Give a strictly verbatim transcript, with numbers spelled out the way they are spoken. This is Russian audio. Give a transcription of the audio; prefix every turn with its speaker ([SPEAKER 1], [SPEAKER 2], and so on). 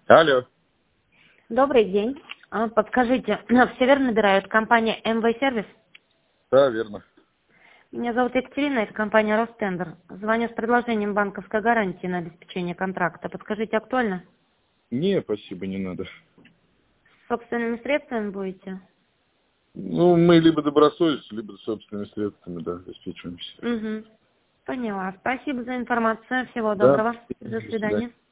[SPEAKER 1] Алло.
[SPEAKER 2] Добрый день. А, Подскажите, все верно набирают? Компания эм вэ Сервис?
[SPEAKER 1] Да, верно.
[SPEAKER 2] Меня зовут Екатерина, это компания Ростендер. Звоню с предложением банковской гарантии на обеспечение контракта. Подскажите, актуально?
[SPEAKER 1] Не, спасибо, не надо.
[SPEAKER 2] С собственными средствами будете?
[SPEAKER 1] Ну, мы либо добросовестно, либо собственными средствами, да, обеспечиваемся.
[SPEAKER 2] Угу. Поняла. Спасибо за информацию. Всего
[SPEAKER 1] Да,
[SPEAKER 2] доброго. До
[SPEAKER 1] до свидания.
[SPEAKER 2] свидания.